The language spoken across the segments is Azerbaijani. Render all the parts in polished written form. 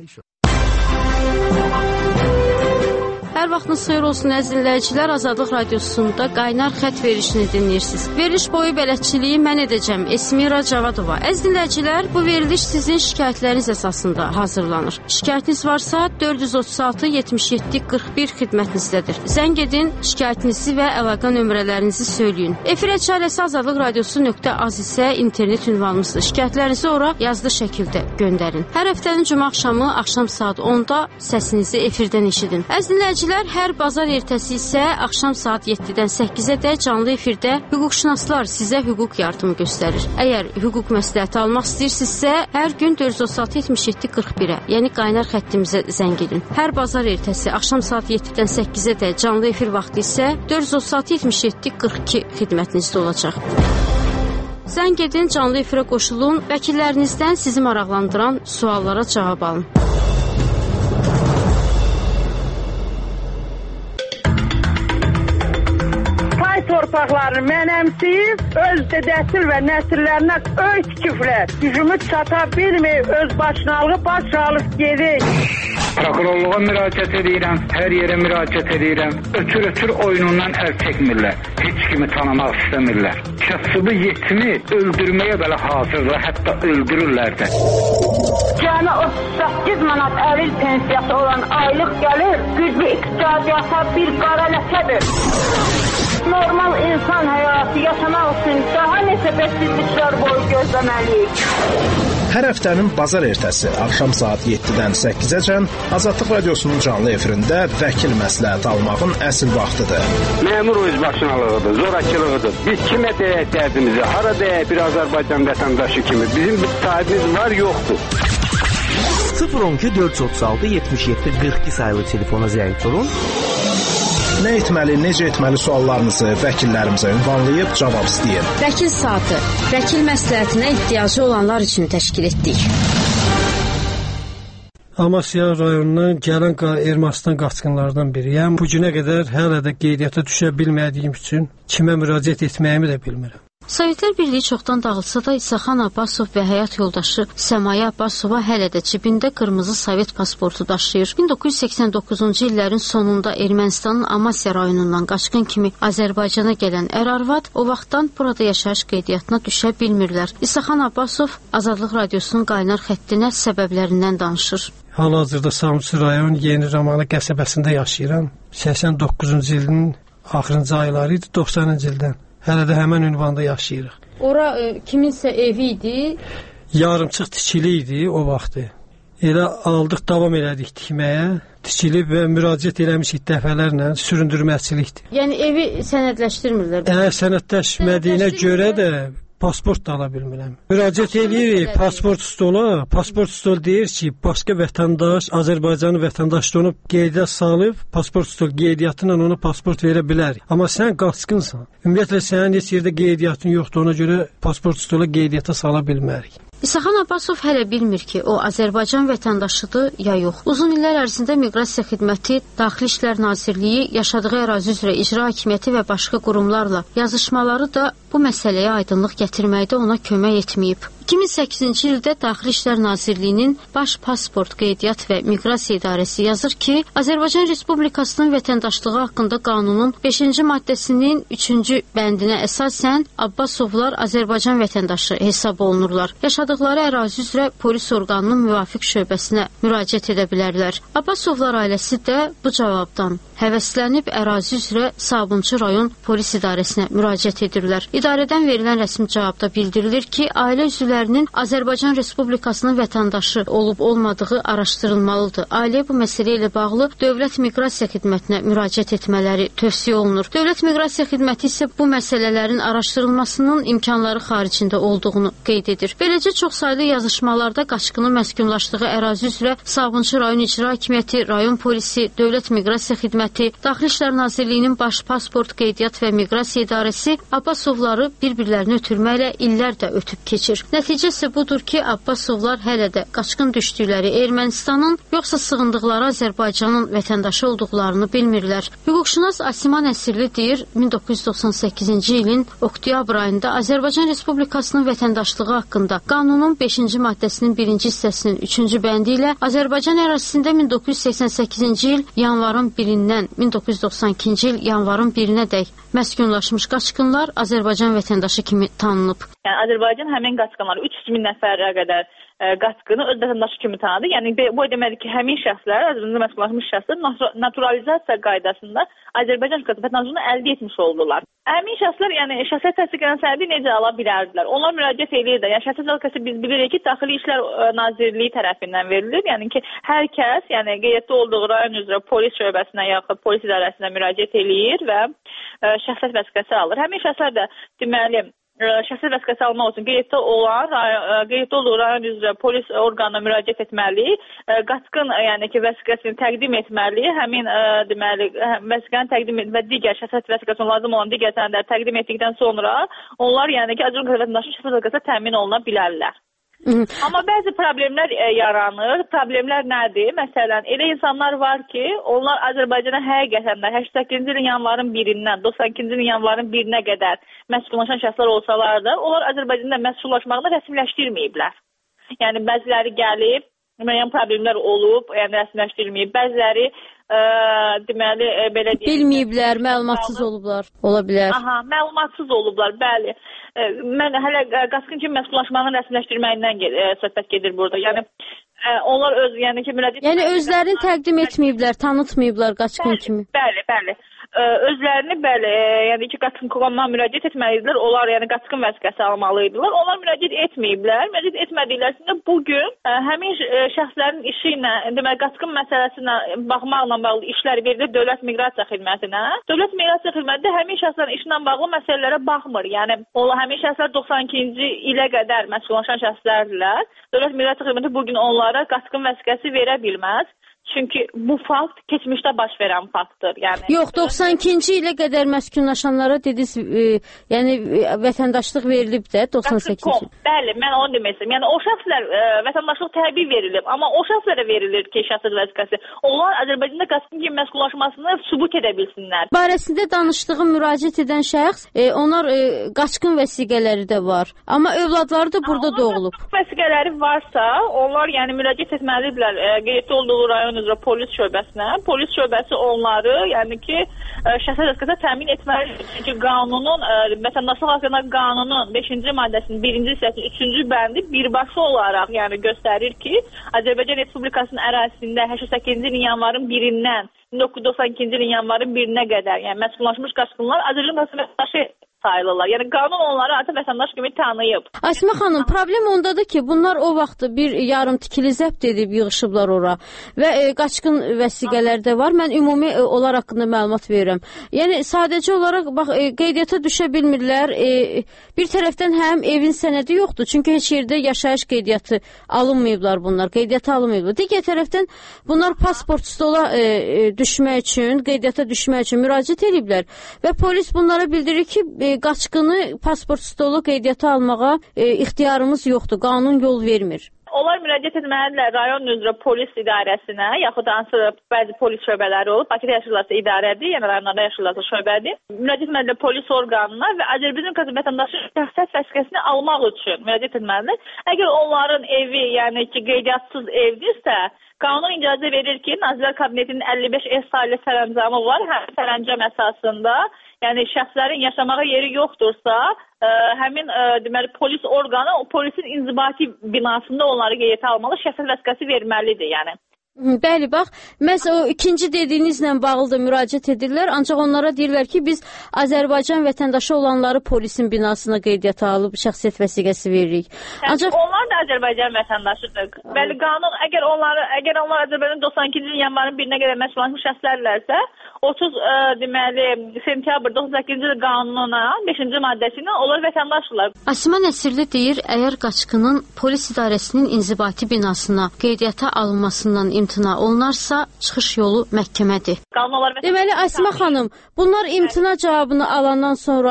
information. Hər vaxtınız xeyir olsun əziz dinləyicilər, Azadlıq Radiosunda qaynar xətt verilişini dinləyirsiniz. Veriliş boyu bələdçiliyi mən edəcəm, Esmira Cavadova. Əziz dinləyicilər, bu veriliş sizin şikayətləriniz əsasında hazırlanır. Şikayətiniz varsa 436-77-41 xidmətinizdədir. Zəng edin, şikayətinizi və əlaqə nömrələrinizi söyləyin. Efirə çarəsi azadlıqradiosu.az isə internet ünvanımızdır. Şikayətlərinizi ora yazılı şəkildə göndərin. Hər həftənin cümə axşam saat 10-da səsinizi efirdən eşidin. Əziz dinləyicilər, hər bazar ertəsi isə axşam saat 7-dən 8-ə canlı efirdə hüquqşünaslar sizə hüquq yardımı göstərir. Əgər hüquq məsləhəti almaq istəyirsinizsə, hər gün 436-77-41-ə, yəni qaynar xəttimizə zəng edin. Hər bazar ertəsi axşam saat 7-dən 8-ə canlı efir vaxtı isə 436-77-42 xidmətinizdə olacaq. Zəng edin, canlı efirə qoşulun, vəkillərinizdən sizi maraqlandıran suallara cavab alın. Torpaqlarını mənəmsiyib, öz dədəsil və nəsillərinə öy tikiblər. Gücümü çata bilməyib, öz başınalığı baş alıb gedir. Prokurorluğa müraciət edirəm, hər yerə müraciət edirəm. Ötür oyunundan əl çəkmirlər. Heç kimi tanımaq istəmirlər. Kasıbı yetimi öldürməyə belə hazırlar, hətta öldürürlər də. Cəmi 38 manat əril pensiyası olan aylıq gəlir, güclü iqtisadiyyata bir qara ləkədir. Normal insan həyatı yaşamaq üçün daha neçə bəsizliklər boyu gözləməliyik. Hər həftənin bazar ertəsi axşam saat 7-dən 8-əcən Azadlıq Radiosunun canlı efirində vəkil məsləhəti almağın əsl vaxtıdır. Məmur özbaşınalığıdır, zorakılığıdır. Biz kimə deyək dərdimizi, hara deyək bir Azərbaycan vətəndaşı kimi. Bizim bir sahibimiz var, yoxdur. 012 436 77 42 sayılı telefona zəng vurun. Nə etməli, necə etməli suallarınızı vəkillərimizə ünvanlayıb cavab istəyin. Vəkil saatı, vəkil məsləhətinə ehtiyacı olanlar üçün təşkil etdik. Amasya rayonundan gələn Ermənistan qaçqınlardan biriyəm. Bu günə qədər hələ də qeydiyyata düşə bilmədiyim üçün kimə müraciət etməyimi də bilmirəm. Sovetlər Birliyi çoxdan dağılsa da İsaxan Abbasov və həyat yoldaşı Səmaya Abbasova hələ də cibində qırmızı Sovet pasportu daşıyır. 1989-cu illərin sonunda Ermənistanın Amasya rayonundan qaçqın kimi Azərbaycana gələn ər-arvad o vaxtdan burada yaşayış qeydiyyatına düşə bilmirlər. İsaxan Abbasov Azadlıq Radiosunun qaynar xəttinə səbəblərindən danışır. Hal-hazırda Samsun rayon Yeni Romanı qəsəbəsində yaşayıram. 89-cu ilin axırıncı ayları idi, 90-cı ildən. Hələ də həmən ünvanda yaşayırıq. Ora kiminsə evi idi? Yarımçıq tikili idi o vaxtı. Elə aldıq, davam elədik tikməyə. Tikilib və müraciət eləmişik dəfələrlə, süründürməçilikdir. Yəni evi sənədləşdirmirlər? Sənədləşmədiyinə görə də pasport da ala bilmirəm. Müraciət edirik pasport stola. Pasport stol deyir ki, başqa vətəndaş Azərbaycanın vətəndaşlığını qeydiyyata salıb, pasport stol qeydiyyatı ilə ona pasport verə bilər. Amma sən qaçqınsan. Ümumiyyətlə sənin heç yerdə qeydiyyatın yoxdur, ona görə pasport stola qeydiyyata sala bilmərik. İsaxan Abbasov hələ bilmir ki, o Azərbaycan vətəndaşıdır ya yox. Uzun illər ərzində Miqrasiya Xidməti, Daxili İşlər Nazirliyi, yaşadığı ərazi üzrə icra hakimiyyəti və başqa qurumlarla yazışmaları da bu məsələyə aydınlıq gətirməkdə ona kömək etməyib. 2008-ci ildə Daxili İşlər Nazirliyinin Baş Pasport Qeydiyyat və Miqrasiya İdarəsi yazır ki, Azərbaycan Respublikasının vətəndaşlığı haqqında qanunun 5-ci maddəsinin 3-cü bəndinə əsasən Abbasovlar Azərbaycan vətəndaşı hesab olunurlar. Yaşadıqları ərazi üzrə polis orqanının müvafiq şöbəsinə müraciət edə bilərlər. Abbasovlar ailəsi də bu cavabdan həvəslənib ərazi üzrə Sabunçu rayon polis idarəsinə müraciət edirlər. İdarədən verilən rəsmi cavabda bildirilir ki, ailə üzvlərinin Azərbaycan Respublikasının vətəndaşı olub-olmadığı araşdırılmalıdır. Ailə bu məsələ ilə bağlı Dövlət Miqrasiya Xidmətinə müraciət etmələri tövsiyə olunur. Dövlət Miqrasiya Xidməti isə bu məsələlərin araşdırılmasının imkanları xaricində olduğunu qeyd edir. Beləcə çoxsaylı yazışmalarda qaçqının məskunlaşdığı ərazi üzrə Sabunçu rayon icra hakimiyyəti, rayon polisi, Dövlət Miqrasiya Xidməti, Daxili İşlər Nazirliyinin Baş Pasport Qeydiyyat və Miqrasiya İdarəsi Abbasovlar onları bir-birlərini ötürməklə illər də ötüb keçir. Nəticəsi budur ki, Abbasovlar hələ də qaçqın düşdükləri Ermənistanın, yoxsa sığındıqları Azərbaycanın vətəndaşı olduqlarını bilmirlər. Hüquqşünas Asima Nəsirli deyir, 1998-ci ilin oktyabr ayında Azərbaycan Respublikasının vətəndaşlığı haqqında qanunun 5-ci maddəsinin 1-ci hissəsinin 3-cü bəndi ilə Azərbaycan ərazisində 1988-ci il yanvarın 1-dən 1992-ci il yanvarın 1-nədək məskunlaşmış qaçqınlar Azərbaycan vətəndaşı kimi tanınıb. Yəni Azərbaycan həmin qaçqınları 300.000 nəfərə qədər qaçqını öz vətəndaşı kimi tanıdı. Yəni bu deməli ki, həmin şəxslər, Azərbaycanda məskunlaşmış şəxslər naturalizasiya qaydasında Azərbaycan vətəndaşlığını əldə etmiş oldular. Həmin şəxslər, yəni şəxsiyyət təsdiqlənən sənədi necə ala bilərdilər? Onlar müraciət edirlər. Yəni şəxsiyyət təsdiqləsi biz bilirik ki, Daxili İşlər Nazirliyi tərəfindən verilir. Yəni ki, hər kəs, yəni qeyddə olduğu rayon üzrə polis şöbəsinə yaxud polis idarəsinə müraciət eləyir və şəxsiyyət vəsiqəsi alır. Həmin şəxslər də deməli şəxsiyyət vəsiqəsi almaq üçün qeyddə olduğu rayon üzrə polis orqanına müraciət etməli, qaçqın yəni ki, vəsiqəsini təqdim etməli, həmin deməli vəsiqəni təqdim və digər şəxsiyyət vəsiqəsinə lazım olan digər sənədləri təqdim etdikdən sonra onlar yəni ki, Azərbaycan vətəndaşının şəxsiyyət vəsiqəsi təmin oluna bilərlər. Amma bəzi problemlər yaranır. Problemlər nədir? Məsələn, elə insanlar var ki, onlar Azərbaycana həqiqətən də 88-ci ilin yanvarın 1-dən 92-ci ilin yanvarın 1-nə qədər məskunlaşan şəxslər olsalar da, onlar Azərbaycanda məskunlaşmağını rəsmiləşdirməyiblər. Yəni bəziləri gəlib, müəyyən problemlər olub, yəni rəsmiləşdirməyib. Bəziləri deməli belə deyək, bilməyiblər, məlumatsız olublar. Ola bilər. Aha, məlumatsız olublar, bəli. Mən hələ qaçqın kimi məskunlaşmağını rəsmiləşdirməyindən söhbət gedir burada. Yəni onlar öz, yəni ki, müraciət, yəni özlərini təqdim etməyiblər, tanıtmayıblar qaçqın kimi. Bəli. Özlərini yəni ki, qaçqın qurumuna müraciət etməlidirlər. Onlar yəni qaçqın vəsiqəsi almalıdırlar. Onlar müraciət etməyiblər. Müraciət etmədiklərində bu gün həmin şəxslərin işi ilə, deməli qaçqın məsələsinə baxmaqla bağlı işlər verilir Dövlət Miqrasiya Xidmətinə. Dövlət Miqrasiya Xidməti həmin şəxslərin işinə bağlı məsələlərə baxmır. Yəni həmin şəxslər 92-ci ilə qədər məskunlaşan şəxslərdirlər. Dövlət Miqrasiya Xidməti bu gün onlara qaçqın vəsiqəsi verə bilməz. Çünki bu fakt keçmişdə baş verən faktdır. Yəni yox, 92-ci ilə qədər məskunlaşanlara dediniz, yəni vətəndaşlıq verilib də 98-ci. Bəli, mən onu demək istəyirəm. Yəni o şəxslər vətəndaşlıq təbii verilib, amma o şəxslərə verilir ki, şəxsiyyət vəsiqəsi. Onlar Azərbaycanda qaçqın kimi məskunlaşmasını sübut edə bilsinlər. Barəsində danışdığım müraciət edən şəxs, onlar qaçqın vəsiqələri də var, amma övladları da burada doğulub. Vəsiqələri varsa, onlar yəni müraciət etməlidirlər qeyddə olduğu rayon üzrə polis şöbəsinə. Polis şöbəsi onları, yəni ki, şəxsiyyət vəsiqəsi təmin etməlidir. Çünki qanunun, vətəndaşlıq haqqında qanunun 5-ci maddəsinin 1-ci hissəsinin 3-cü bəndi birbaşa olaraq yəni göstərir ki, Azərbaycan Respublikasının ərazisində 88-ci ilin yanvarın 1-dən 1992-ci ilin yanvarın 1-nə qədər, yəni məskunlaşmış qaçqınlar Azərbaycan vətəndaşı sayılırlar. Yəni qanun onları artıq vətəndaş kimi tanıyıb. Asma xanım, problem ondadır ki, bunlar o vaxt bir yarım tikili zəbt edib yığışıblar ora və qaçqın vəsiqələri də var. Mən ümumi onlar haqqında məlumat verirəm. Yəni sadəcə olaraq bax qeydiyyata düşə bilmirlər. Bir tərəfdən həm evin sənədi yoxdur, çünki heç yerdə yaşayış qeydiyyatı alınmayıblar bunlar, qeydiyyata alınmayıblar. Digər tərəfdən bunlar pasport stola düşmək üçün, qeydiyyata düşmək üçün müraciət ediblər və polis bunlara bildirir ki, qaçqını pasport stolu qeydiyyata almağa ixtiyarımız yoxdur, qanun yol vermir. Onlar müraciət etməlidirlər rayon üzrə polis idarəsinə, yaxud da bəzi polis şöbələri olub, Bakıda yaşayırlarsa idarədir, yəni rayonlarda yaşayırlarsa şöbədir. Müraciət etməlidirlər polis orqanına və Azərbaycan vətəndaşı şəxsiyyət vəsiqəsini almaq üçün müraciət etməlidir. Əgər onların evi, yəni ki, qeydiyyatçız evdirsə, qanun icazə verir ki, Nazirlər Kabinetinin 55 sayılı sərəncamı var, həm sərəncam əsasında, yəni şəxslərin yaşamağa yeri yoxdursa, həmin deməli polis orqanı o polisin inzibati binasında onları qeydiyyata almalı, şəxsiyyət vəsiqəsi verməlidir, yəni. Bəli, bax, məhz o ikinci dediyinizlə bağlı da müraciət edirlər, ancaq onlara deyirlər ki, biz Azərbaycan vətəndaşı olanları polisin binasına qeydiyyata alıb şəxsiyyət vəsiqəsi veririk. Ancaq onlar da Azərbaycan vətəndaşıdır. Bəli, qanun əgər onlar Azərbaycanın 92-ci ilin yanvarın 1-nə qədər məskunlaşmış şəxslərlərsə, 30 deməli sentyabr 98-ci il qanununa 5-ci maddəsində onlar vətəndaşdırlar. Asima Nəsirli deyir, əgər qaçqının polis idarəsinin inzibati binasına qeydiyyata alınmasından imtina olunarsa, çıxış yolu məhkəmədir. Deməli, Asima xanım, bunlar imtina cavabını alandan sonra...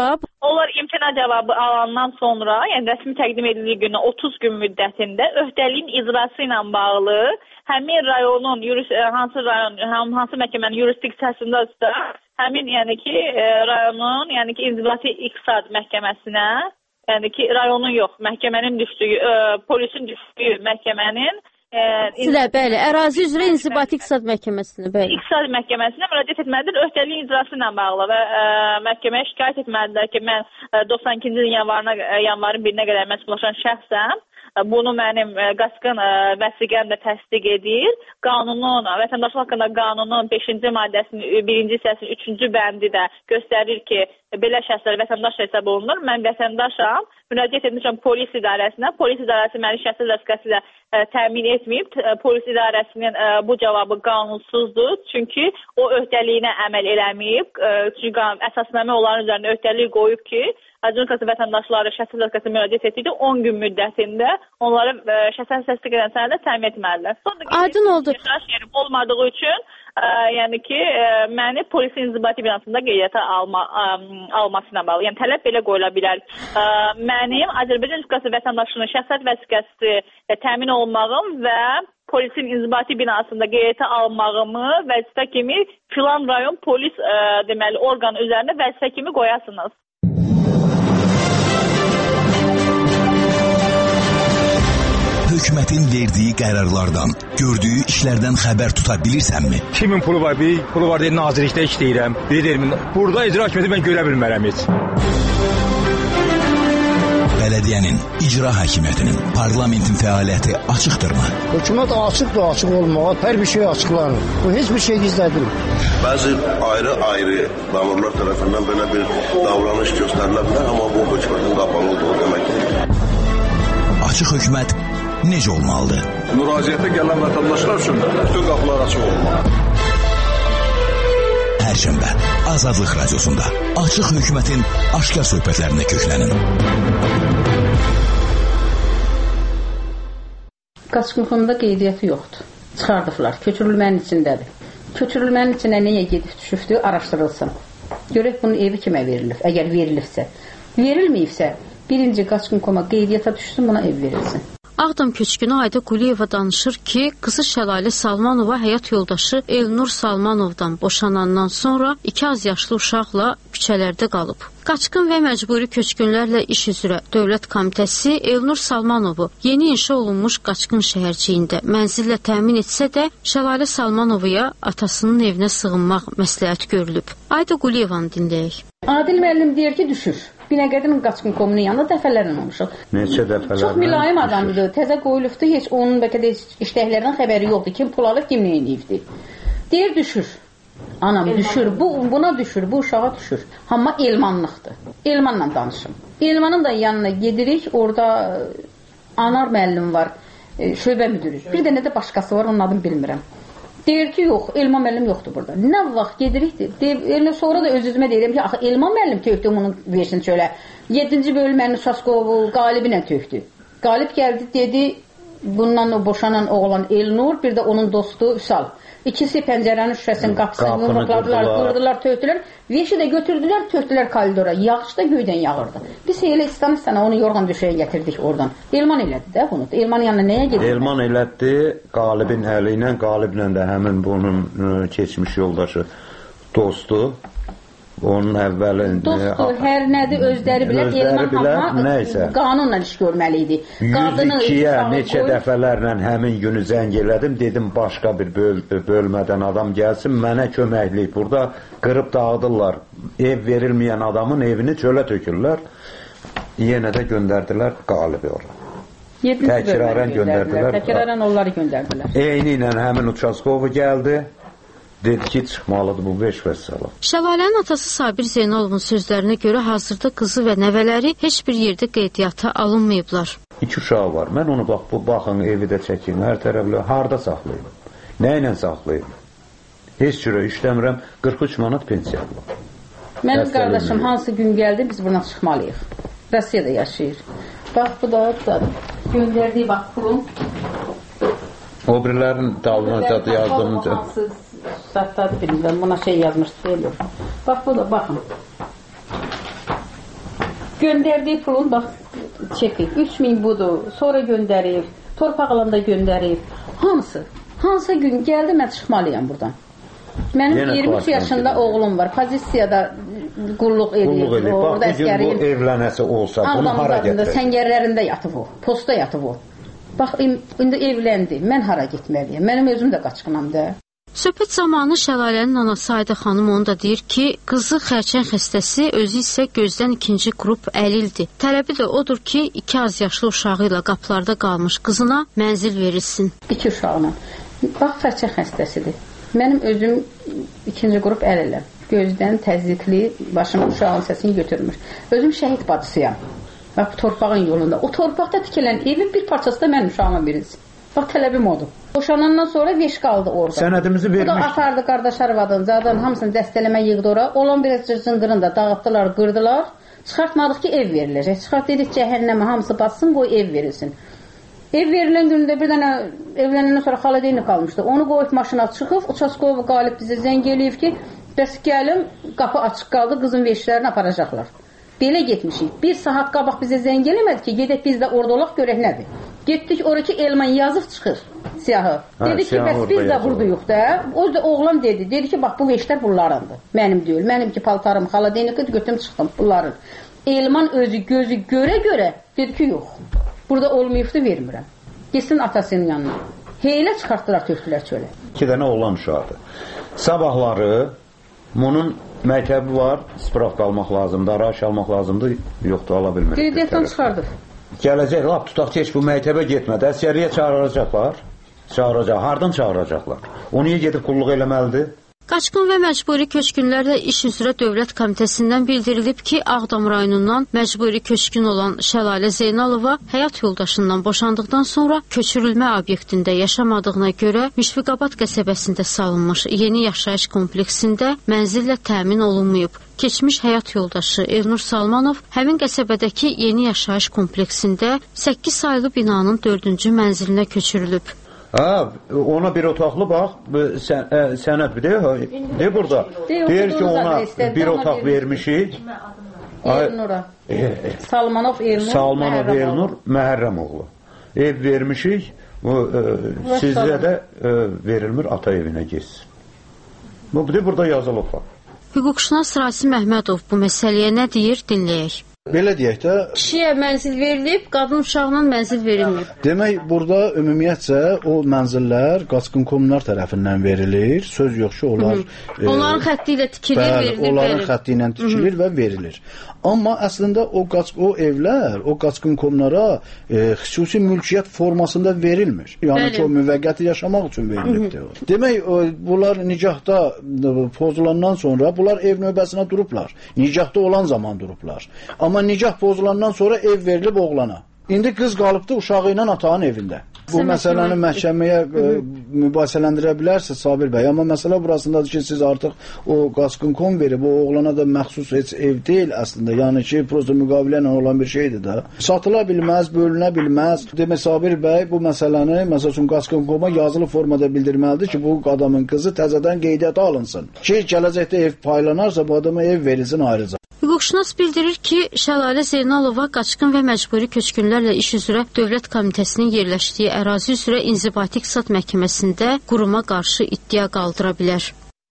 onlar imtina cavabı alandan sonra, yəni rəsmi təqdim edildiyi günə 30 gün müddətində öhdəliyin icrası ilə bağlı həmin rayonun hansı məhkəmənin yurisdiksiyasındadırsa, həmin yəni ki rayonun, yəni ki inzibati iqtisad məhkəməsinə, yəni ki rayonun yox, məhkəmənin düşdüyü, polisin düşdüyü məhkəmənin bəli, ərazi üzrə inzibati iqtisad məhkəməsinə, bəli. İqtisad məhkəməsinə müraciət etməlidir öhdəliyin icrası ilə bağlı və məhkəməyə şikayət etməlidirlər ki, mən 92-ci ilin yanvarın 1-nə qədər məsumlaşan şəxsəm. Bunu mənim qaçqın vəsiqəm də təsdiq edir. Qanunun, vətəndaşlıq haqqında qanunun 5-ci maddəsinin 1-ci hissəsinin 3-cü bəndi də göstərir ki, belə şəxslər vətəndaş hesab olunur. Mən vətəndaşam, müraciət etmişəm polis idarəsinə. Polis idarəsi məni şəxsi vəsiqəsilə təmin etməyib. Polis idarəsinin bu cavabı qanunsuzdur. Çünki o öhdəliyinə əməl eləməyib. Çünki əsasnamə onların üzərində öhdəlik qoyub ki, Azərbaycan vətəndaşları şəxsi vəsiqəsinə müraciət etdikdə 10 gün müddətində onlara şəxsi təsdiq edən sənədə təmin etməlidirlər. Aydın oldu. Yerim olmadığı üçün, yəni ki, məni polisin inzibati binasında qeydiyyata almasına bağlı. Yəni tələb belə qoyula bilər. Mənim Azərbaycan Respublikası vətəndaşının şəxsiyyət vəsiqəsi təmin olmağım və polisin inzibati binasında qeydiyyata almağımı vəzifə kimi filan rayon polis deməli orqanı üzərində vəzifə kimi qoyasınız. Hökumətin verdiyi qərarlardan, gördüyü işlərdən xəbər tuta bilirsənmi? Kimin pulu var? Bir pulu var deyil, nazirlikdə işləyirəm. Burada icra hakimiyyəti mən görə bilmərəm heç. Bələdiyyənin, icra hakimiyyətinin, parlamentin fəaliyyəti açıqdırmı? Hökumət açıqdır, açıq olmağa, hər bir şey açıqlanır. Bu heç bir şey gizlədilmir. Bəzi ayrı-ayrı məmurlar tərəfindən belə bir davranış göstərilə bilər, amma bu hökumətin qapalı olduğu deməkdir. Açıq hökumət necə olmalıdır? Müraciətə gələn vətəndaşlar üçün bütün qapılar açıq olmalı. Hər şənbə Azadlıq Radiosunda Açıq Hökumətin aşkar söhbətlərinə köklənin. Qaçqınxonada qeydiyyatı yoxdur. Çıxardıblar. Köçürülmənin içindədir. Köçürülmənin içinə nəyə gedib düşübdür, araşdırılsın. Görək bunun evi kimə verilib, əgər verilibsə. Verilməyibsə, birinci qaçqınxona qeydiyyata düşsün, buna ev verilsin. Ağdam köçkünü Ayda Quliyeva danışır ki, qızı Şəlalə Salmanova həyat yoldaşı Elnur Salmanovdan boşanandan sonra 2 az yaşlı uşaqla küçələrdə qalıb. Qaçqın və məcburi köçkünlərlə iş üzrə Dövlət Komitəsi Elnur Salmanovu yeni inşa olunmuş Qaçqın şəhərciyində mənzillə təmin etsə də, Şəlalə Salmanovaya atasının evinə sığınmaq məsləhət görülüb. Ayda Quliyevanı dinləyək. Adil müəllim deyir ki, düşür. Binəqədinin Qaçqınxonunun yanında dəfələrlə olmuşuq. Neçə dəfələrlə? Çox mülayim adamdır. Təzə qoyulubdur. Heç onun bəlkə də işləklərdən xəbəri yoxdur. Kim pul alıb, kim neyiniyibdir. Deyir, düşür. Anam düşür. Buna düşür. Bu uşağa düşür. Amma elmanlıqdır. Elmanla danışım. Elmanın da yanına gedirik. Orada Anar müəllim var. Şöbə müdürü. Bir dənə də başqası var. Onun adını bilmirəm. Deyir ki, yox, Elman müəllim yoxdur burada. Nə vaxt gedirikdir? Sonra da öz-özümə deyirəm ki, axı Elman müəllim tökdü bunu versin şöyle. 7-ci bölmənin Saskovu qalibinə tökdü. Qalib gəldi, dedi, bundan o boşanan oğlan Elnur, bir də onun dostu Üsal. İkisi pəncərənin şüşəsinin qapısını yumruqladılar, qırdılar, tökdülər. Veşi də götürdülər, tökdülər koridora. Yağış da göydən yağırdı. Biz elə istəmişsən onu yorğan düşəyə gətirdik oradan. Elman elədi də bunu. Elmanın yanına nəyə gedirdi? Elman elədi, qalibin əli ilə, qaliblə də həmin bunun keçmiş yoldaşı dostu. Onun əvvəlin... Dostdur, hər nədir, özləri bilər. Elman hamma qanunla iş görməli idi. 102-yə neçə dəfələrlə həmin günü zəng elədim. Dedim, başqa bir bölmədən adam gəlsin, mənə köməklik. Burada qırıb dağıdırlar. Ev verilməyən adamın evini çölə tökürlər. Yenə də göndərdilər qalibi ora. Təkrarən göndərdilər. Təkrarən onları göndərdilər. Eyni ilə həmin Uçaskovu gəldi. Dedi ki, çıxmalıdır bu 5 vəssalam. Şəlalənin atası Sabir Zeynalovun sözlərinə görə hazırda qızı və nəvələri heç bir yerdə qeydiyyata alınmayıblar. 2 uşağı var. Mən onu baxın, evi də çəkim, hər tərəflə. Harda saxlayım? Nə ilə saxlayım? Heç cürə işləmirəm, 43 manat pensiya. Mənim qardaşım hansı gün gəldi, biz buradan çıxmalıyıq. Rusiyada yaşayır. Bax, bu da göndərdiyi bax pulun. O birilərin dalına yazdığımca. Saatlar bilmirəm, buna şey yazmışdı, deyil. Bax, bu da, baxın. Göndərdiyi pulun bax çeki 3000 budur. Sonra göndərib, torpaq alanda göndərib. Hansı gün gəldi mən çıxmalıyam buradan. Mənim 23 yaşında oğlum var. Pozisiyada qulluq edir. Orada əskəri evlənəsi olsa bunu hara gətirər? Səngərlərində yatıb o, posta yatıb o. Bax indi evləndi. Mən hara getməliyəm? Mənim özüm də qaçqınam da. Söhbət zamanı Şəlalənin anası Ayda xanım onu da deyir ki, qızı xərçəng xəstəsi, özü isə gözdən ikinci qrup əlildir. Tələbi də odur ki, 2 az yaşlı uşağı ilə qapılarda qalmış qızına mənzil verilsin. 2 uşağına. Bax, xərçəng xəstəsidir. Mənim özüm ikinci qrup əliləm. Gözdən təzyiqli, başım uşağın səsini götürmür. Özüm şəhid bacısıyam. Bax, torpağın yolunda. O torpaqda tikilən evin bir parçası da mənim uşağıma verilsin. Bax, tələbim odur. Boşanandan sonra veş qaldı orada. Sənədimizi vermiş. Bu da atardı qardaş arvadın, zaten hamısını dəstələmə yığdı ora. Olan bir cırcıngırını da dağıtdılar, qırdılar. Çıxartmadıq ki, ev veriləcək. Çıxart dedik cəhənnəmə hamısı batsın, qoy ev verilsin. Ev verilən günündə bir dənə evlənəndən sonra xaladeyni qalmışdı. Onu qoyub maşına çıxıb, uçaskov qalib bizə zəng eləyib ki, bəs gəlim, qapı açıq qaldı, qızın veşlərini aparacaqlar. Belə getmişik. 1 saat qabaq bizə zəng eləmədi ki, gedək biz də orada olaq, görək nədir. Getdik, oraki elman yazıb çıxır, siyahı. Dedi ki, bəs biz də buradayıq da. O da oğlan dedi ki, bax bu veşlər bunlarındır. Mənim deyil, mənim ki paltarım, xaladeyni götürüm çıxdım bunların. Elman özü gözü görə dedi ki, yox. Burada olmayıbdı, vermirəm. Geçsin atasının yanına. Heylə çıxartdılar, tökdülər çölə. 2 dənə oğlan uşaqdır. Sabahları bunun məktəbi var, spravka almaq lazımdır, araç almaq lazımdır, yoxdur, ala bilmirik. Qeydiyyatdan çıxardır. Gələcək, lap tutaq ki, heç bu məktəbə getmədi, əsgəriyə çağıracaqlar, hardan çağıracaqlar? O niyə gedib qulluq eləməlidir? Qaçqın və məcburi köçkünlərlə iş üzrə Dövlət Komitəsindən bildirilib ki, Ağdam rayonundan məcburi köçkün olan Şəlalə Zeynalova həyat yoldaşından boşandıqdan sonra köçürülmə obyektində yaşamadığına görə Müşfiqabad qəsəbəsində salınmış yeni yaşayış kompleksində mənzillə təmin olunmayıb. Keçmiş həyat yoldaşı Elnur Salmanov həmin qəsəbədəki yeni yaşayış kompleksində 8 saylı binanın 4-cü mənzilinə köçürülüb. Ona bir otaqlı bax, sənət bir deyir burada. Deyir ki, ona bir otaq vermişik. Elnura. Salmanov Elnur Məhərrəmoğlu. Ev vermişik, sizə də verilmir, ata evinə geçsin. Bu burada yazılıb bax. Hüquqşünas Rasim Məhmədov bu məsələyə nə deyir, dinləyək. Belə deyək də, kişiyə mənzil verilib, qadın uşağına mənzil verilmir. Demək, burada ümumiyyətcə o mənzillər Qaçqın.com-lar tərəfindən verilir. Söz yox ki, onlar onların xətti ilə tikilir, verilir. Onların xətti ilə tikilir və verilir. Amma əslində o evlər, o Qaçqın.com-lara xüsusi mülkiyyət formasında verilmir. Yəni ki, o müvəqqəti yaşamaq üçün verilibdir. Demək, bunlar nicahda pozulandan sonra bunlar ev növbəsinə durublar. Nicahda olan zaman durublar. Amma nicah pozulandan sonra ev verilib oğlana. İndi qız qalıbdı uşağı ilə atanın evində. Bu məsələni məhkəməyə mübahisələndirə bilərsiniz Sabir bəy. Amma məsələ burasındadır ki, siz artıq o Qaçqın.com verib, o oğlana da məxsus heç ev deyil əslində. Yəni ki, prosta müqavilə ilə olan bir şeydir də. Satıla bilməz, bölünə bilməz. Demək, Sabir bəy bu məsələni, məsəl üçün Qaçqın.com-a yazılı formada bildirməlidir ki, bu adamın qızı təzədən qeydiyyata alınsın. Ki, gələcəkdə ev paylanarsa, bu adama ev verilsin ayrıca. Hüquqşünas bildirir ki, Şəlalə Zeynalova qaçqın və məcburi köçkünlərlə iş üzrə Dövlət Komitəsinin yerləşdiyi ərazi üzrə İnzibati İqtisad Məhkəməsində quruma qarşı iddia qaldıra bilər.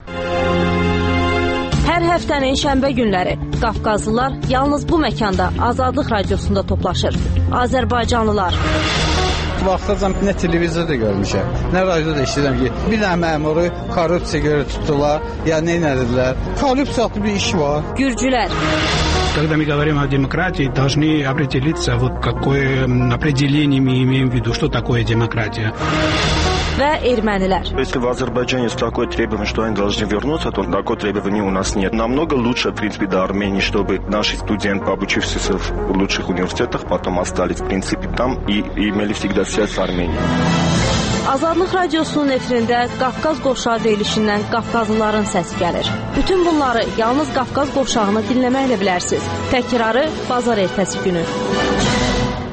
Hər həftənin şənbə günləri Qafqazlılar yalnız bu məkanda Azadlıq Radiosunda toplaşır. Azərbaycanlılar. Vaxtacan nə televizorda görmüşəm, nə radioda eşidirəm ki, bir dənə məmuru korrupsiya görə tutdular, ya nə edildilər. Korrupsiyalı bir iş var. Gürcülər. Когда мы говорим о демократии, должны определиться, вот какое определение мы имеем в виду, что такое демократия. Və ermənilər. Если в Азербайджане есть такое требование, что они должны вернуться, то такое требование у нас нет. Намного лучше, в принципе, до Армении, чтобы наши студенты, обучившиеся в лучших университетах, потом остались, в принципе, там и имели всегда связь с Арменией. Azadlıq Radiosunun efirində Qafqaz qovşağı deyilişindən Qafqazlıların səsi gəlir. Bütün bunları yalnız Qafqaz qovşağını dinləməklə bilərsiniz. Təkrarı bazar ertəsi günü.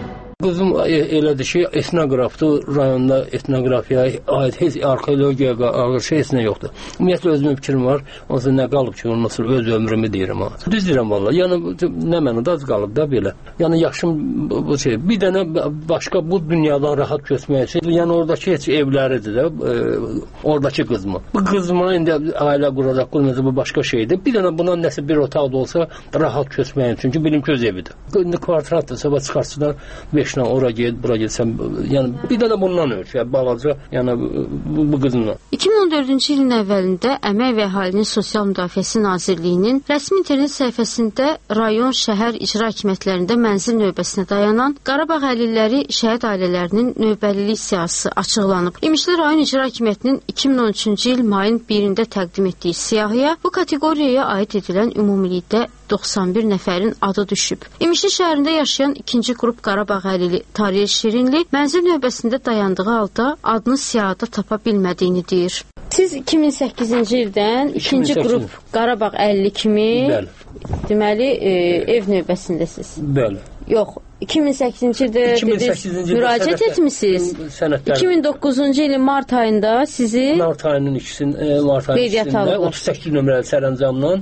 Qızım elədir ki, etnoqrafdır, rayonda etnoqrafiyaya aid heç arxeologiyaya ağır şey heç nə yoxdur. Ümumiyyətlə özümün fikrim var, onsuz nə qalıb ki, onun nasıl öz ömrümü deyirəm ha. Düz deyirəm vallahi. Yəni nə mənə da az qalıb da belə. Yəni yaxşım bu şey. Bir dənə başqa bu dünyadan rahat köçmək üçün, yəni oradakı heç evləridir də, oradakı qızmı. Bu qızma indi ailə quracaq, qurmayacaq bu başqa şeydir. Bir dənə buna nəsə bir otaq da olsa rahat köçmək üçün, çünki bilim ki öz evidir. İndi kvadratdır, sabah çıxarsınlar 5 ilə ora get, bura getsən, yəni bir dənə bundan ölçü, balaca, yəni bu qızımla. 2014-cü ilin əvvəlində Əmək və Əhalinin Sosial Müdafiəsi Nazirliyinin rəsmi internet səhifəsində rayon, şəhər icra hakimiyyətlərində mənzil növbəsinə dayanan Qarabağ əlilləri şəhid ailələrinin növbəlilik siyahısı açıqlanıb. İmişli rayon icra hakimiyyətinin 2013-cü il mayın 1-də təqdim etdiyi siyahıya bu kateqoriyaya aid edilən ümumilikdə 91 nəfərin adı düşüb. İmişli şəhərində yaşayan ikinci qrup Qarabağ əlili Tariyə Şirinli mənzil növbəsində dayandığı halda adını siyahıda tapa bilmədiyini deyir. Siz 2008-ci ildən ikinci qrup Qarabağ əlili kimi deməli ev növbəsindəsiz. Bəli. Yox, 2008-ci ildə dediniz, müraciət etmisiniz. 2009-cu ilin mart ayında sizi mart ayının 2-sində 38 nömrəli sərəncamla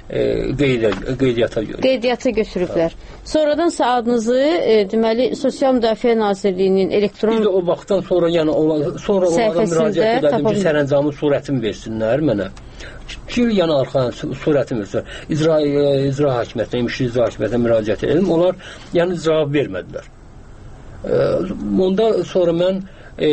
qeydiyyata götürüblər. Sonradan adınızı deməli Sosial Müdafiə Nazirliyinin elektron bir də o vaxtdan sonra yəni sonra onlara müraciət elədim ki, sərəncamın surətini versinlər mənə. Ki, yəni arxadan surətini versinlər. İcra hakimiyyətinə, İmişli icra hakimiyyətinə müraciət edelim. Onlar yəni cavab vermədilər. Ondan sonra mən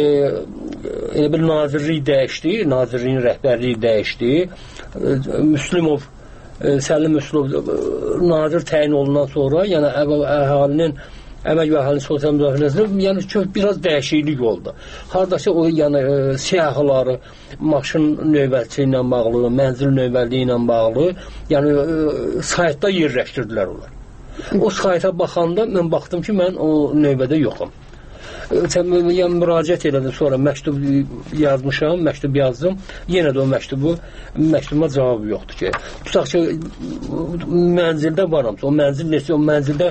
elə bir nazirlik dəyişdi, nazirliyin rəhbərliyi dəyişdi. Müslümov Səlim Müslümov nazir təyin olunan sonra, yəni əhalinin Əmək və Əhalinin Sosial Müdafiəsində yəni biraz dəyişiklik oldu. Hardasa o yəni siyahıları maşın növbətçi ilə bağlı, mənzil növbətliyi ilə bağlı, yəni saytda yerləşdirdilər onlar. O sayta baxanda mən baxdım ki, mən o növbədə yoxam. Yəni müraciət elədim, sonra məktub yazmışam, məktub yazdım. Yenə də o məktubuma cavab yoxdur ki. Tutaq ki, mənzildə varamsa, o mənzildə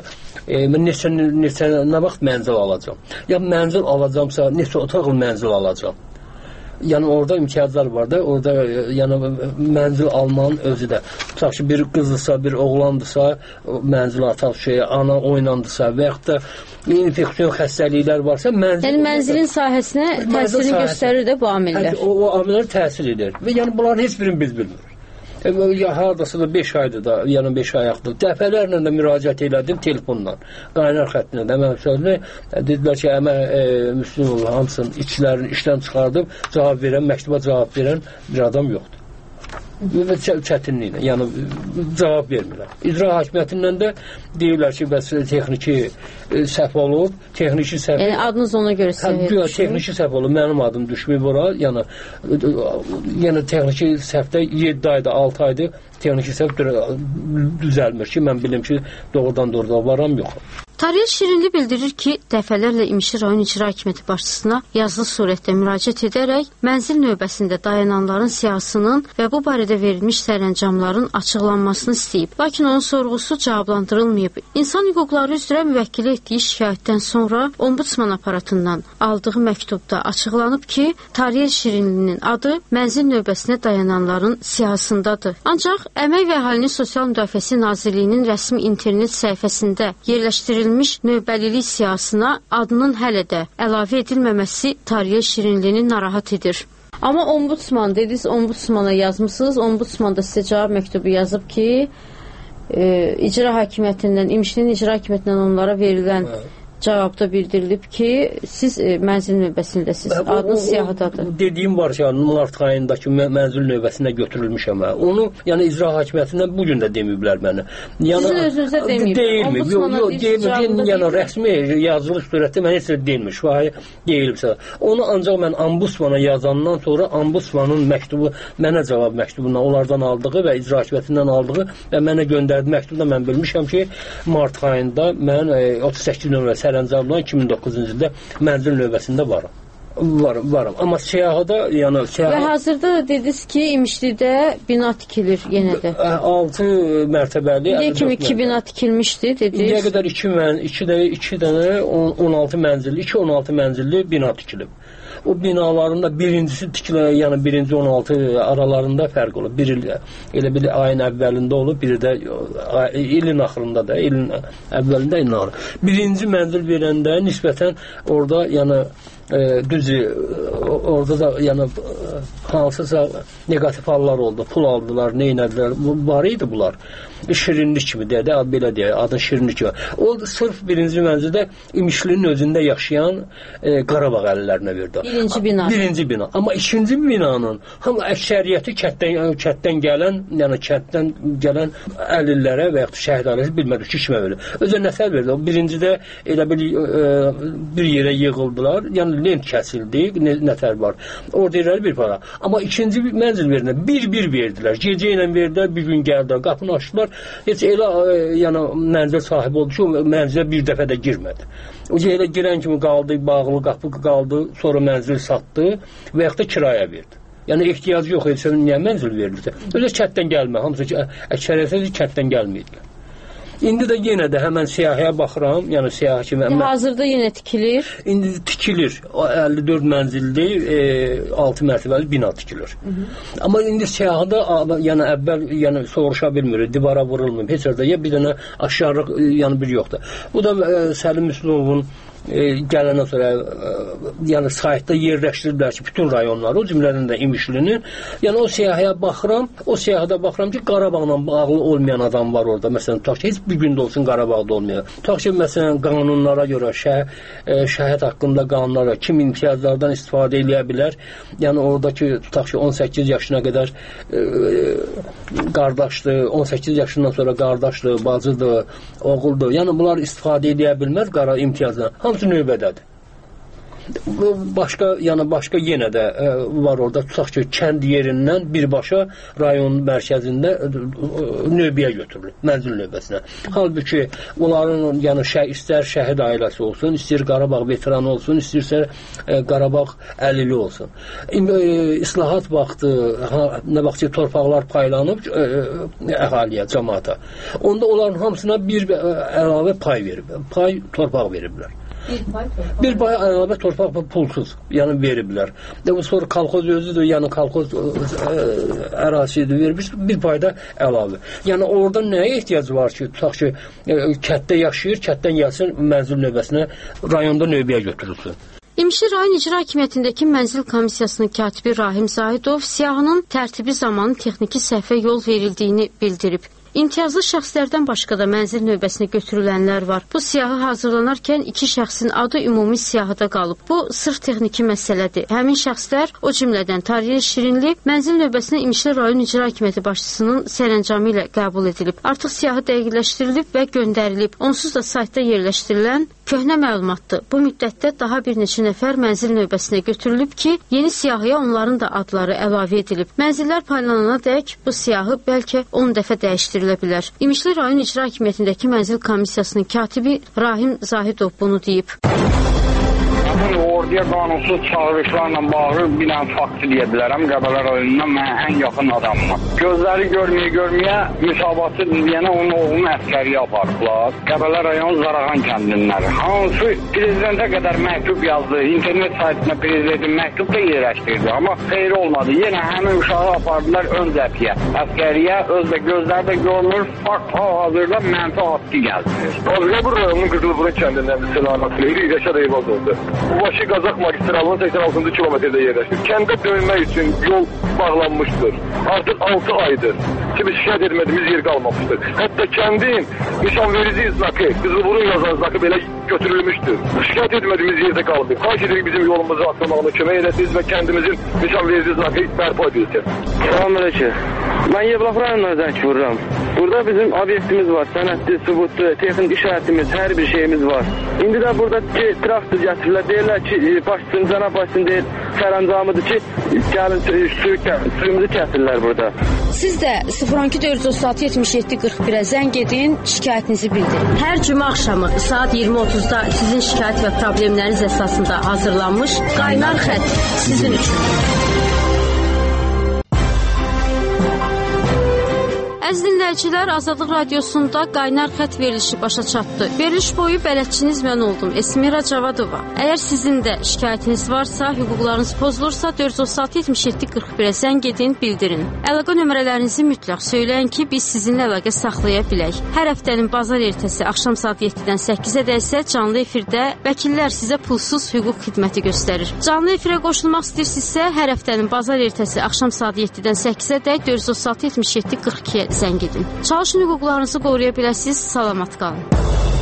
neçə nə vaxt mənzil alacam. Ya mənzil alacamsa, neçə otaqlı mənzil alacam. Yəni orada imtiyazlar var da, orada yəni mənzil almanın özü də. Tutaq ki, bir qızdısa, bir oğlandırsa, mənzil ataq şeyə, ana oynandısa və yaxud da infeksiyon xəstəliklər varsa, yəni mənzilin sahəsinə təsirini göstərir də bu amillər. O amillər təsir edir. Və yəni bunların heç birini biz bilmirik. Hardasa da 5 aydır da, yəni 5 ayaqdır. Dəfələrlə də müraciət elədim telefonla. Qaynar xəttinə də mən sözünü dedilər ki, Müslümov hamısının işlərini işdən çıxardıb cavab verən, məktuba cavab verən bir adam yoxdur. Və çətinliklə, yəni cavab vermirlər. İcra hakimiyyətindən də deyirlər ki, bəs texniki səhv olub, texniki səhv. Yəni adınız ona görə səhv olub. Texniki səhv olub, mənim adım düşməyib ora, yəni texniki səhvdə 7 ayda, 6 ayda texniki səhv düzəlmir ki, mən bilim ki, doğrudan varam yox. Tariyə Şirinli bildirir ki, dəfələrlə İmişli rayon icra hakimiyyəti başçısına yazılı surətdə müraciət edərək mənzil növbəsində dayananların siyahısının və bu barədə verilmiş sərəncamların açıqlanmasını istəyib. Lakin onun sorğusu cavablandırılmayıb. İnsan hüquqları üzrə müvəkkili etdiyi şikayətdən sonra Ombudsman aparatından aldığı məktubda açıqlanıb ki, Tariyə Şirinlinin adı mənzil növbəsinə dayananların siyahısındadır. Ancaq Əmək və Əhalinin Sosial Müdafiəsi Nazirliyinin rəsmi internet səhifəsində yerləşdirilmiş növbəlilik siyahısına adının hələ də əlavə edilməməsi Tariyə Şirinlini narahat edir. Amma Ombudsman, dediniz Ombudsmana yazmısınız, Ombudsman da sizə cavab məktubu yazıb ki, icra hakimiyyətindən, İmişlinin icra hakimiyyətindən onlara verilən cavabda bildirilib ki, siz mənzil növbəsindəsiz, adınız siyahıdadır. Dediyim var ki, mart ayındakı mənzil növbəsinə götürülmüşəm. Onu, yəni icra hakimiyyətindən bugün də deməyiblər mənə. Sizin özünüzə deməyib. Deyilmir. Yəni rəsmi yazılı surətdə mən heç də deyilmir. Şifahi deyilibsə. Onu ancaq mən Ombudsmana yazandan sonra Ombudsmanın məktubu, mənə cavab məktubundan onlardan aldığı və icra hakimiyyətindən aldığı və mənə göndərdiyi məktubda mən bilmişəm ki, mart ayında mən 38 nömrə sərəncamla 2009-cu ildə mənzil növbəsində varam. Varam. Amma siyahıda, yəni Və hazırda dediniz ki, İmişlidə bina tikilir yenə də. 6 mərtəbəli. İndiyə kimi 2 bina tikilmişdi, dediniz. İndiyə qədər 2 dənə 16 mənzilli, 16 mənzilli bina tikilib. O binaların da birincisi tikilir, yəni birinci 16 aralarında fərq olur. Bir il elə bir ayın əvvəlində olub, biri də ilin axırında da, ilin əvvəlində, ilin axırında. Birinci mənzil verəndə nisbətən orada, yəni düzü, orada da yəni hansısa negativ hallar oldu, pul aldılar, neynədilər, var idi bunlar. Şirinlik kimi deyək, belə deyək, adın şirinlik kimi. O sırf birinci mənzildə İmişlinin özündə yaşayan Qarabağ əhalilərinə verdi. Birinci bina. Amma ikinci binanın əksəriyyəti kətdən gələn, yəni kətdən gələn əlillərə və yaxud şəhid ailəsi bilmədik ki, kimə verir. Özə nətər verdi. O birincidə elə bir yerə yığıldılar, yəni lent kəsildi, nətər var. Orada yerləri bir para. Amma ikinci mənzil verində bir verdilər. Gecə ilə verdilər, bir gün gəldilər, qapını açdılar. Heç elə yəni mənzil sahibi oldu ki, o mənzilə bir dəfə də girmədi. O elə girən kimi qaldı, bağlı qapı qaldı, sonra mənzil satdı və yaxud da kirayə verdi. Yəni ehtiyacı yox etsə niyə mənzil verilirsə? Özə kətdən gəlmə, hamısı əksəriyyəti kətdən gəlməyidilər. İndi də yenə də həmən siyahıya baxıram, yəni siyahı kimi. Hazırda yenə tikilir? İndi tikilir. 54 mənzilli 6 mərtəbəli bina tikilir. Amma indi siyahıda yəni əvvəl yəni soruşa bilmirik, divara vurulmur. Heç yerdə ya bir dənə aşağılıq yəni bir yoxdur. Bu da Səlim Müslümovun gələndən sonra yəni saytda yerləşdiriblər ki, bütün rayonları, o cümlədən də İmişlinin. Yəni o siyahıya baxıram ki, Qarabağla bağlı olmayan adam var orada. Məsələn, tutaq ki, heç bir gündə olsun Qarabağda olmayan. Tutaq ki, məsələn, qanunlara görə, şəhid haqqında qanunlara, kim imtiyazlardan istifadə edə bilər. Yəni oradakı, tutaq ki, 18 yaşına qədər qardaşdır, 18 yaşından sonra qardaşdır, bacıdır, oğuldur. Yəni bunlar istifadə edə bilməz imtiyazdan. Hamısı növbədədir. Başqa yenə də var orada, tutaq ki, kənd yerindən birbaşa rayon mərkəzində növbəyə götürülür, mənzil növbəsinə. Halbuki onların istər şəhid ailəsi olsun, istər Qarabağ veteranı olsun, istərsə Qarabağ əlili olsun. İslahat vaxtı, nə vaxt ki, torpaqlar paylanıb əhaliyə, cəmaata. Onda onların hamısına bir əlavə pay torpaq veriblər. Bir pay əlavə torpaq pulsuz, yəni veriblər. Sonra kolxoz özüdür, yəni kolxoz ərazisidir, vermiş, bir pay da əlavə. Yəni orada nəyə ehtiyac var ki, tutaq ki, kətdə yaşayır, kətdən gəlsin mənzil növbəsinə, rayonda növbəyə götürülsün. İmişli rayon icra hakimiyyətindəki mənzil komissiyasının katibi Rahim Zahidov siyahının tərtibi zamanı texniki səhvə yol verildiyini bildirib. İmtiyazlı şəxslərdən başqa da mənzil növbəsinə götürülənlər var. Bu siyahı hazırlanarkən 2 şəxsin adı ümumi siyahıda qalıb. Bu sırf texniki məsələdir. Həmin şəxslər, o cümlədən Tariyə Şirinli, mənzil növbəsinə İmişli rayon icra hakimiyyəti başçısının sərəncamı ilə qəbul edilib. Artıq siyahı dəqiqləşdirilib və göndərilib. Onsuz da saytda yerləşdirilən köhnə məlumatdır. Bu müddətdə daha bir neçə nəfər mənzil növbəsinə götürülüb ki, yeni siyahıya onların da adları əlavə edilib. Mənzillər paylanana dək bu siyahı bəlkə 10 dəfə dəyişdirilir. İmişli rayon icra hakimiyyətindəki mənzil komissiyasının katibi Rahim Zahidov bunu deyib. Orduya qanunsuz çağırışlarla bağlı bir dənə faktı deyə bilərəm. Qəbələ rayonundan mənə ən yaxın adamım. Gözləri görməyə müsabatı deyənə onun oğlunu əskəriyə apardılar. Qəbələ rayon Zarağan kəndinləri. Hansı prezidentə qədər məktub yazdı. İnternet saytına prezidentin məktub da yerləşdirdi. Amma xeyri olmadı. Yenə həmin uşağı apardılar ön zəfiyə. Əskəriyə özdə gözləri də görmür. Fakt hazırda mənfi haqqı gəldirir. Azqabur rayonunun Qızılburun kəndindən Selamat Leyli Rəşad Eyvaz oldu. Başı Qazaq magistralının 86-cı kilometrdə yerləşir. Kəndə dönmək üçün yol bağlanmışdır. Artıq 6 aydır ki, biz şikayət etmədiyimiz yer qalmamışdır. Hətta kəndin nişanverici znakı, Qızılburun yazan znakı belə götürülmüşdür. Şikayət etmədiyimiz yerdə qalıb. Xahiş edirik bizim yolumuzu atlamağına kömək edəsiniz və kəndimizin nişanverici znakı bərpa edilsin. Salamünaleyküm. Mən Yevlax rayonundan zəng vururam. Burada bizim obyektimiz var, sənədli, sübutlu, texnik işarətimiz, hər bir şeyimiz var. İndi də burada traktor gətirirlər, deyirlər ki, başçısını, cənab başçısını deyir, sərəncamıdır ki, gəlin suyumuzu kəsirlər burada. Siz də 012-436-77-41-ə zəng edin, şikayətinizi bildirin. Hər cümə axşamı saat 20:30-da sizin şikayət və problemləriniz əsasında hazırlanmış Qaynar xətt sizin üçün. Əziz dinləyicilər, Azadlıq Radiosunda Qaynar xətt verilişi başa çatdı. Veriliş boyu bələdçiniz mən oldum, Esmira Cavadova. Əgər sizin də şikayətiniz varsa, hüquqlarınız pozulursa 436-77-41-ə zəng edin, bildirin. Əlaqə nömrələrinizi mütləq söyləyin ki, biz sizinlə əlaqə saxlaya bilək. Hər həftənin bazar ertəsi axşam saat 7-dən 8-ə isə canlı efirdə vəkillər sizə pulsuz hüquq xidməti göstərir. Canlı efirə qoşulmaq istəyirsinizsə, hər həftənin bazar ertəsi axşam saat 7-dən 8-ə 436-77-42-ə zəng edin. Çalışın hüquqlarınızı qoruya biləsiniz. Salamat qalın.